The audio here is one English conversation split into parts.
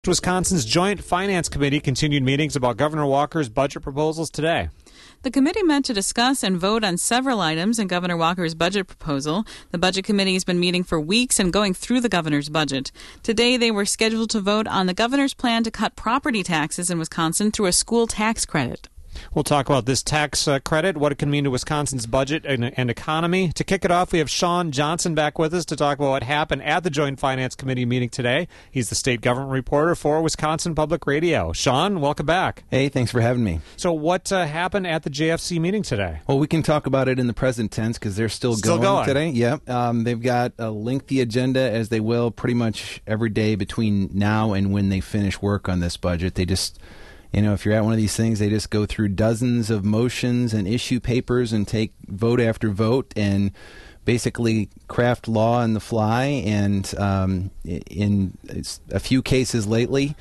Wisconsin's Joint Finance Committee continued meetings about Governor Walker's budget proposals today. The committee met to discuss and vote on several items in Governor Walker's budget proposal. The Budget Committee has been meeting for weeks and going through the governor's budget. Today, they were scheduled to vote on the governor's plan to cut property taxes in Wisconsin through a school tax credit. We'll talk about this tax credit, what it can mean to Wisconsin's budget and economy. To kick it off, we have Sean Johnson back with us to talk about what happened at the Joint Finance Committee meeting today. He's the state government reporter for Wisconsin Public Radio. Sean, welcome back. Hey, thanks for having me. So what happened at the JFC meeting today? Well, we can talk about it in the present tense because they're still going today. Yep. They've got a lengthy agenda, as they will pretty much every day between now and when they finish work on this budget. They just... if you're at one of these things, they just go through dozens of motions and issue papers and take vote after vote and basically craft law on the fly. And in a few cases lately,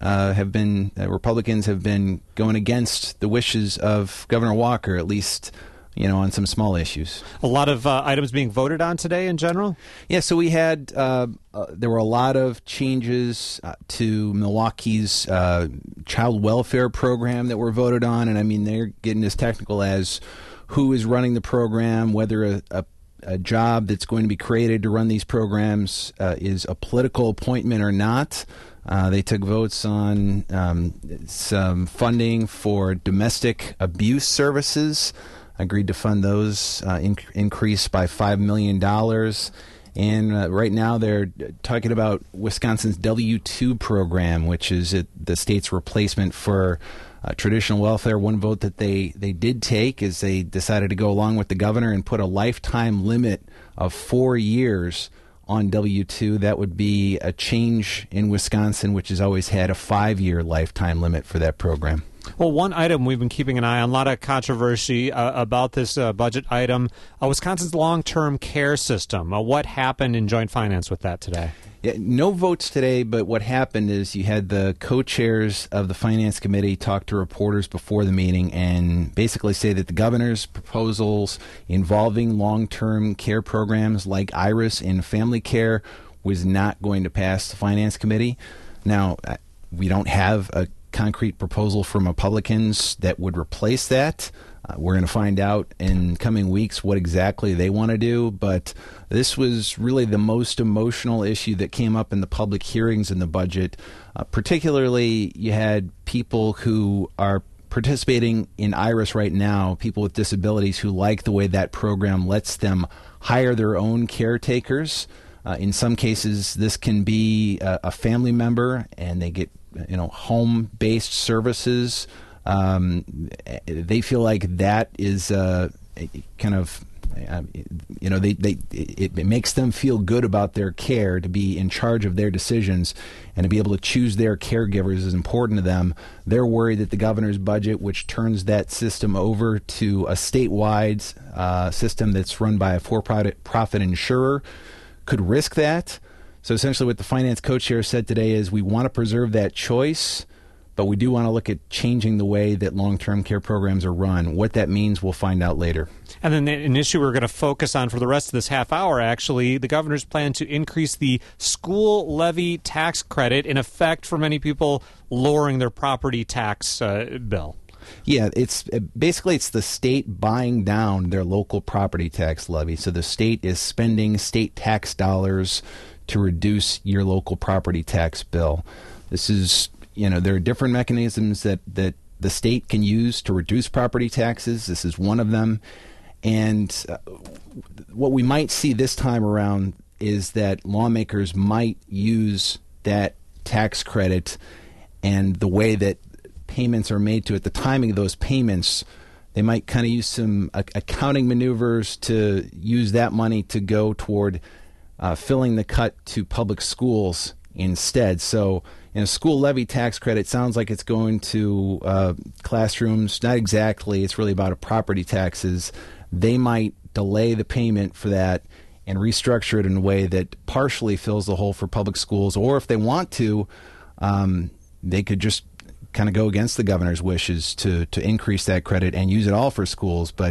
Republicans have been going against the wishes of Governor Walker, at least on some small issues. A lot of items being voted on today in general? Yeah, so we had, there were a lot of changes to Milwaukee's child welfare program that were voted on, and I mean, they're getting as technical as who is running the program, whether a job that's going to be created to run these programs is a political appointment or not. They took votes on some funding for domestic abuse services, agreed to fund those, increase by $5 million. And right now they're talking about Wisconsin's W-2 program, which is the state's replacement for traditional welfare. One vote that they did take is they decided to go along with the governor and put a lifetime limit of 4 years on W-2. That would be a change in Wisconsin, which has always had a 5-year lifetime limit for that program. Well, one item we've been keeping an eye on, a lot of controversy about this budget item, Wisconsin's long-term care system. What happened in joint finance with that today? Yeah, no votes today, but what happened is you had the co-chairs of the Finance Committee talk to reporters before the meeting and basically say that the governor's proposals involving long-term care programs like IRIS and family care was not going to pass the Finance Committee. Now, we don't have a concrete proposal from Republicans that would replace that. We're going to find out in coming weeks what exactly they want to do, but this was really the most emotional issue that came up in the public hearings in the budget. Particularly, you had people who are participating in IRIS right now, people with disabilities who like the way that program lets them hire their own caretakers. In some cases, this can be a family member, and they get home-based services. They feel like that is kind of, it makes them feel good about their care, to be in charge of their decisions and to be able to choose their caregivers is important to them. They're worried that the governor's budget, which turns that system over to a statewide system that's run by a for-profit insurer, could risk that. So essentially what the finance co-chair said today is we want to preserve that choice, but we do want to look at changing the way that long-term care programs are run. What that means, we'll find out later. And then an issue we're going to focus on for the rest of this half hour, actually, the governor's plan to increase the school levy tax credit, in effect for many people lowering their property tax bill. Yeah, it's the state buying down their local property tax levy. So the state is spending state tax dollars to reduce your local property tax bill. This is, there are different mechanisms that the state can use to reduce property taxes. This is one of them. And what we might see this time around is that lawmakers might use that tax credit and the way that payments are made to it, the timing of those payments. They might kind of use some accounting maneuvers to use that money to go toward filling the cut to public schools instead. So in a school levy tax credit, sounds like it's going to classrooms. Not exactly. It's really about property taxes. They might delay the payment for that and restructure it in a way that partially fills the hole for public schools. Or if they want to, they could just kind of go against the governor's wishes to increase that credit and use it all for schools. But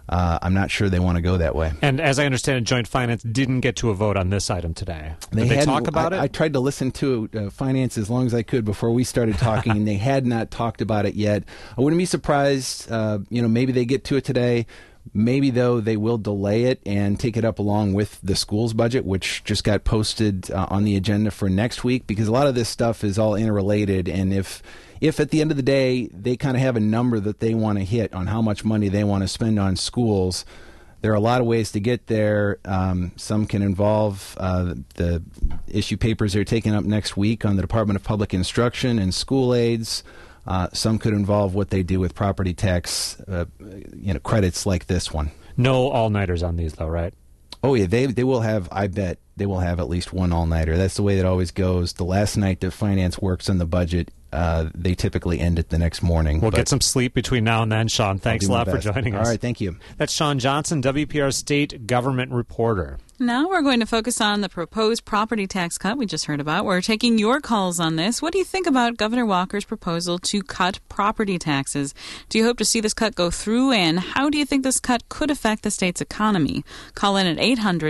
I'm not sure they want to go that way. And as I understand it, Joint Finance didn't get to a vote on this item today. Did they talk about it? I tried to listen to Finance as long as I could before we started talking, and they had not talked about it yet. I wouldn't be surprised, maybe they get to it today. Maybe, though, they will delay it and take it up along with the school's budget, which just got posted on the agenda for next week, because a lot of this stuff is all interrelated. And if at the end of the day they kind of have a number that they want to hit on how much money they want to spend on schools, there are a lot of ways to get there. Some can involve the issue papers they're taking up next week on the Department of Public Instruction and school aids. Some could involve what they do with property tax credits like this one. No all-nighters on these, though, right? Oh, yeah, they will have, I bet, they will have at least one all-nighter. That's the way that always goes. The last night that Finance works on the budget, they typically end it the next morning. We'll get some sleep between now and then, Sean. Thanks a lot for joining us. All right, thank you. That's Sean Johnson, WPR State Government Reporter. Now we're going to focus on the proposed property tax cut we just heard about. We're taking your calls on this. What do you think about Governor Walker's proposal to cut property taxes? Do you hope to see this cut go through, and how do you think this cut could affect the state's economy? Call in at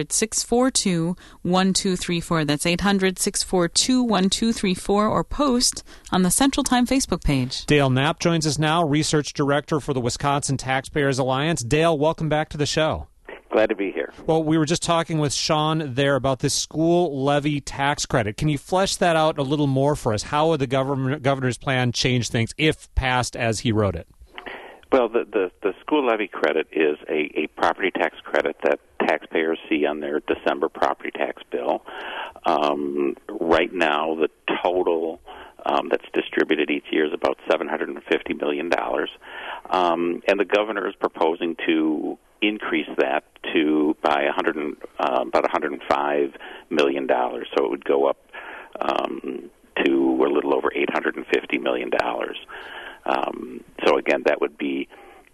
800-642-1234. That's 800-642-1234, or post on the Central Time Facebook page. Dale Knapp joins us now, Research Director for the Wisconsin Taxpayers Alliance. Dale, welcome back to the show. Glad to be here. Well, we were just talking with Sean there about this school levy tax credit. Can you flesh that out a little more for us? How would the governor's plan change things if passed as he wrote it? Well, the school levy credit is a property tax credit that taxpayers see on their December property tax bill. Right now, the total that's distributed each year is about $750 million. And the governor is proposing to increase that to by about $105 million. So it would go up to a little over $850 million. So again, that would be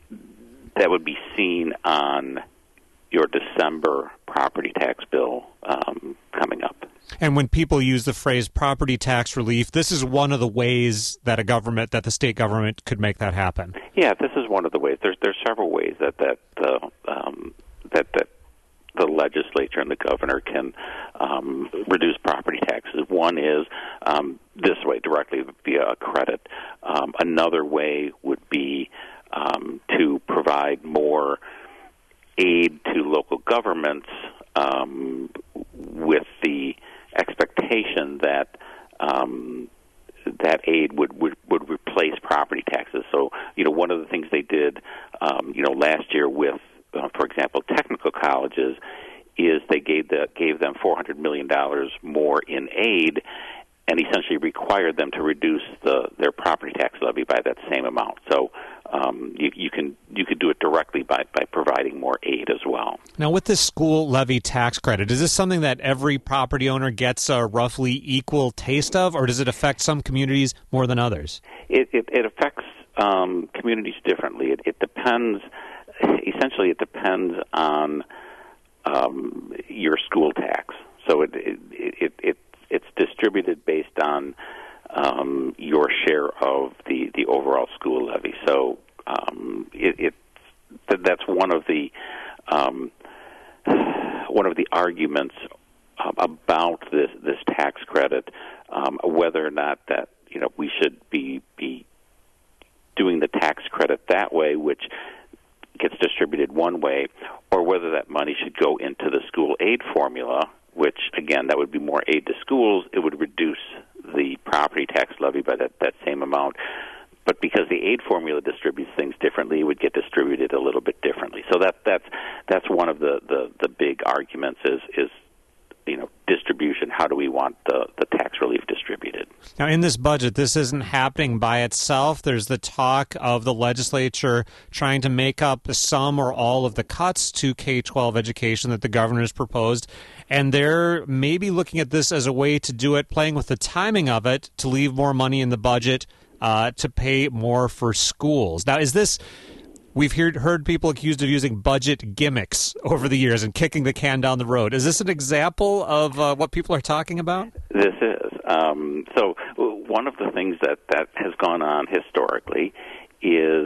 seen on your December property tax bill coming up. And when people use the phrase property tax relief, this is one of the ways that the state government could make that happen. Yeah, this is one of the ways. There's several ways that the legislature and the governor can reduce property taxes. One is this way, directly via a credit. Another way would be to provide more aid to local governments with the expectation that that aid would replace property taxes. So, one of the things they did, last year with, for example, technical colleges, is they gave them $400 million more in aid, and essentially required them to reduce their property tax levy by that same amount. So you could do it directly by providing more aid as well. Now, with this school levy tax credit, is this something that every property owner gets a roughly equal taste of, or does it affect some communities more than others? It affects communities differently. It depends. Essentially, it depends on your school tax. So it's distributed based on your share of the overall school levy. So that's one of the arguments about this tax credit, whether or not that we should be doing the tax credit that way, which gets distributed one way, or whether that money should go into the school aid formula, which, again, that would be more aid to schools. It would reduce the property tax levy by that same amount. But because the aid formula distributes things differently, it would get distributed a little bit differently. So that's one of the big arguments is distribution. How do we want the tax relief distributed? Now, in this budget, this isn't happening by itself. There's the talk of the legislature trying to make up some or all of the cuts to K-12 education that the governor's proposed. And they're maybe looking at this as a way to do it, playing with the timing of it, to leave more money in the budget to pay more for schools. Now, is this... We've heard people accused of using budget gimmicks over the years and kicking the can down the road. Is this an example of what people are talking about? This is. So one of the things that has gone on historically is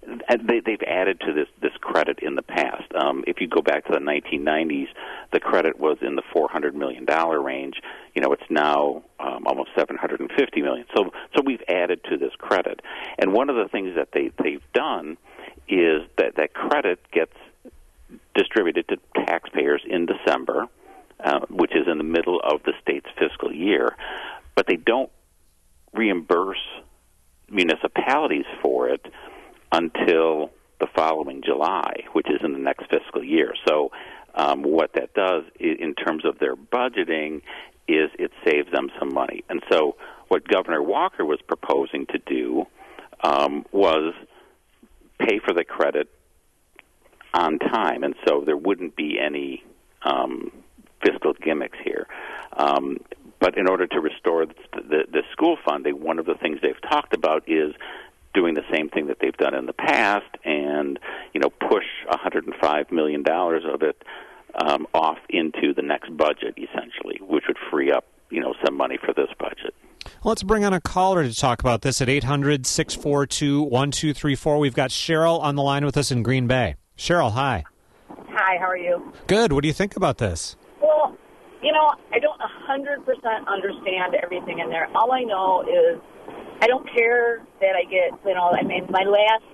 they've added to this credit in the past. If you go back to the 1990s, the credit was in the $400 million range. It's now almost $750 million. So we've added to this credit. And one of the things that they've done is that credit gets distributed to taxpayers in December, which is in the middle of the state's fiscal year, but they don't reimburse municipalities for it until the following July, which is in the next fiscal year. So what that does in terms of their budgeting is it saves them some money. And so what Governor Walker was proposing to do was pay for the credit on time, and so there wouldn't be any fiscal gimmicks here. But in order to restore the school funding, one of the things they've talked about is doing the same thing that they've done in the past and, push $105 million of it off into the next budget, essentially, which would free up, some money for this budget. Let's bring on a caller to talk about this at 800-642-1234. We've got Cheryl on the line with us in Green Bay. Cheryl, hi. Hi, how are you? Good. What do you think about this? Well, I don't 100% understand everything in there. All I know is I don't care that I get, my last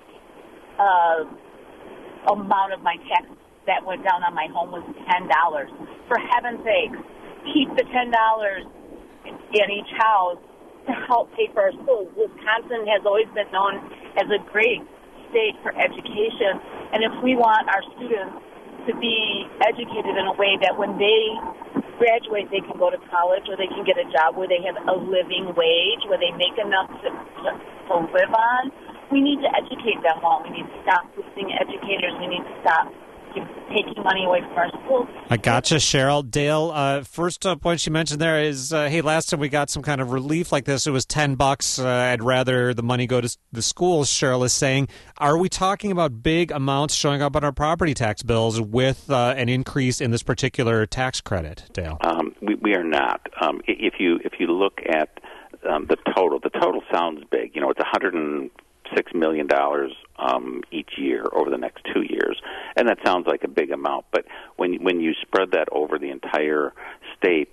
amount of my tax that went down on my home was $10. For heaven's sake, keep the $10 in each house to help pay for our schools. Wisconsin has always been known as a great state for education, and if we want our students to be educated in a way that when they graduate they can go to college or they can get a job where they have a living wage, where they make enough to live on, we need to educate them all. We need to stop losing educators. We need to stop taking money away from our schools. I gotcha, Cheryl. Dale, first point she mentioned there is, hey, last time we got some kind of relief like this, it was $10. I'd rather the money go to the schools, Cheryl is saying. Are we talking about big amounts showing up on our property tax bills with an increase in this particular tax credit, Dale? We are not. If you look at the total sounds big. It's $106 million each year over the next 2 years, and that sounds like a big amount. But when you spread that over the entire state,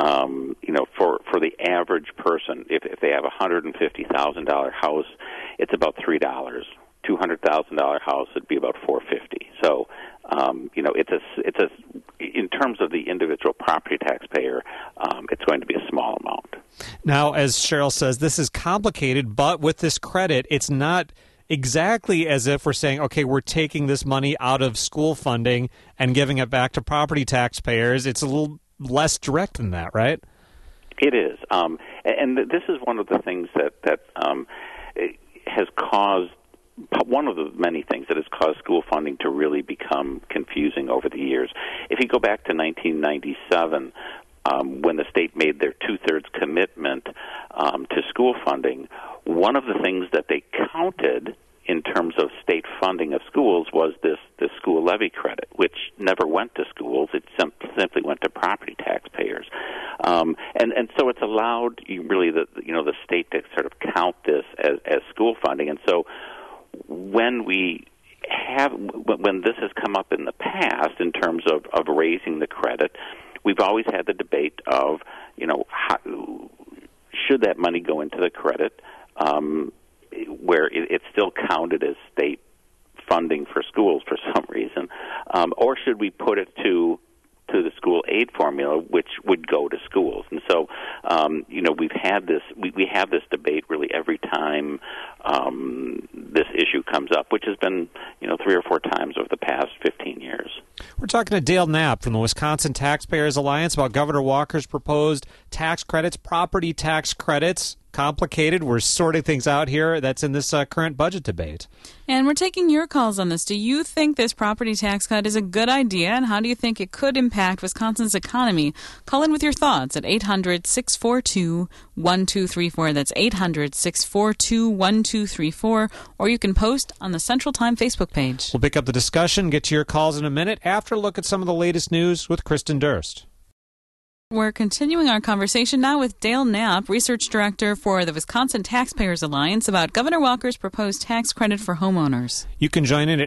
for the average person, if they have a $150,000 house, it's about $3. $200,000 house would be about $450. So, it's in terms of the individual property taxpayer, it's going to be a small amount. Now, as Cheryl says, this is complicated, but with this credit, it's not exactly as if we're saying, okay, we're taking this money out of school funding and giving it back to property taxpayers. It's a little less direct than that, right? It is. And this is one of the things that has caused, one of the many things that has caused school funding to really become confusing over the years. If you go back to 1997, when the state made their two-thirds commitment to school funding, one of the things that they counted in terms of state funding of schools was this school levy credit, which never went to schools. It simply went to property taxpayers. And so it's allowed really the state to sort of count this as school funding. And so when this has come up in the past in terms of raising the credit, we've always had the debate of, should that money go into the credit, where it's still counted as state funding for schools for some reason, or should we put it to the school aid formula, which would go to schools? And so, we've had this. We have this debate really every time this issue comes up, which has been 3 or 4 times over the past 15 years. We're talking to Dale Knapp from the Wisconsin Taxpayers Alliance about Governor Walker's proposed tax credits, property tax credits. Complicated. We're sorting things out here. That's in this current budget debate. And we're taking your calls on this. Do you think this property tax cut is a good idea, and how do you think it could impact Wisconsin's economy? Call in with your thoughts at 800-642-1234. That's 800-642-1234. Or you can post on the Central Time Facebook page. We'll pick up the discussion, get to your calls in a minute after a look at some of the latest news with Kristen Durst. We're continuing our conversation now with Dale Knapp, Research Director for the Wisconsin Taxpayers Alliance, about Governor Walker's proposed tax credit for homeowners. You can join in at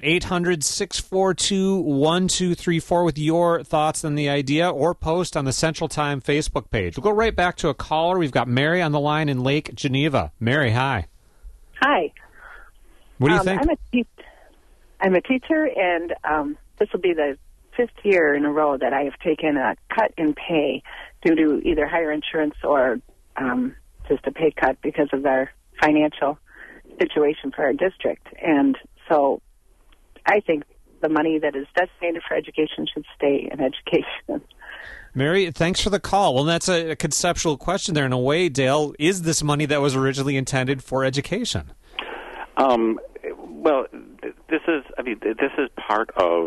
800-642-1234 with your thoughts on the idea, or post on the Central Time Facebook page. We'll go right back to a caller. We've got Mary on the line in Lake Geneva. Mary, hi. Hi. What do you think? I'm a teacher, and this will be the 5th year in a row that I have taken a cut in pay due to either higher insurance or just a pay cut because of our financial situation for our district. And so I think the money that is designated for education should stay in education. Mary, thanks for the call. Well, that's a conceptual question there in a way, Dale. Is this money that was originally intended for education? Well, this is part of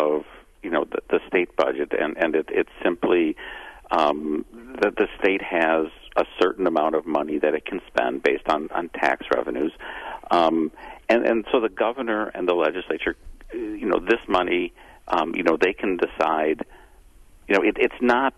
the state budget, and it's simply that the state has a certain amount of money that it can spend based on tax revenues, and so the governor and the legislature, this money, they can decide. It's not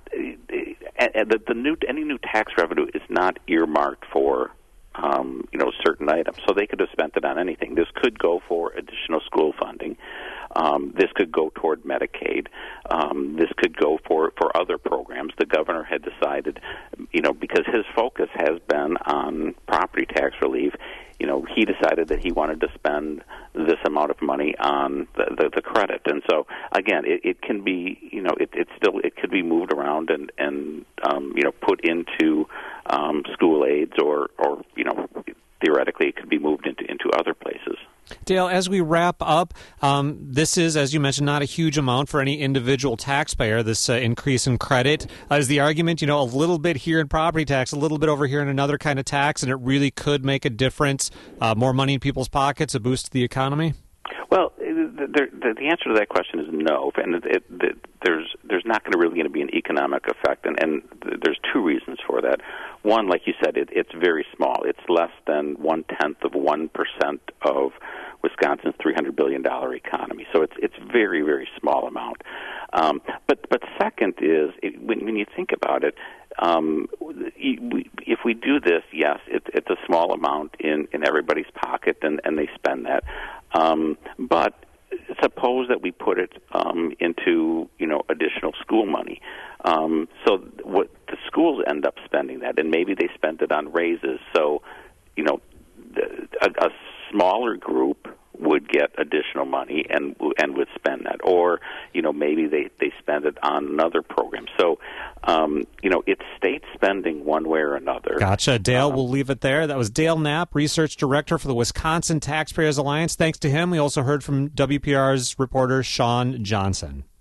any new tax revenue is not earmarked for certain items. So they could have spent it on anything. This could go for additional school funding. This could go toward Medicaid. This could go for other programs. The governor had decided, because his focus has been on property tax relief, he decided that he wanted to spend this amount of money on the credit. And so, again, it can be, it could be moved around and put into school aids or theoretically it could be moved into other places. Dale, as we wrap up, this is, as you mentioned, not a huge amount for any individual taxpayer, this increase in credit. Is the argument, a little bit here in property tax, a little bit over here in another kind of tax, and it really could make a difference, more money in people's pockets, a boost to the economy? Well, the answer to that question is no, and there's not really going to be an economic effect, and there's two reasons for that. One, like you said, it's very small. It's less than 0.1% of Wisconsin's $300 billion economy, so it's very, very small amount. But second is when you think about it, if we do this, yes, it's a small amount in everybody's pocket, and they spend that. But suppose that we put it into additional school money. So what the schools end up spending that, and maybe they spent it on raises. So a smaller group would get additional money and would spend that, or maybe they spend it on another program. So it's state spending one way or another. Gotcha, Dale. We'll leave it there. That was Dale Knapp, Research Director for the Wisconsin Taxpayers Alliance. Thanks to him, we also heard from WPR's reporter Sean Johnson.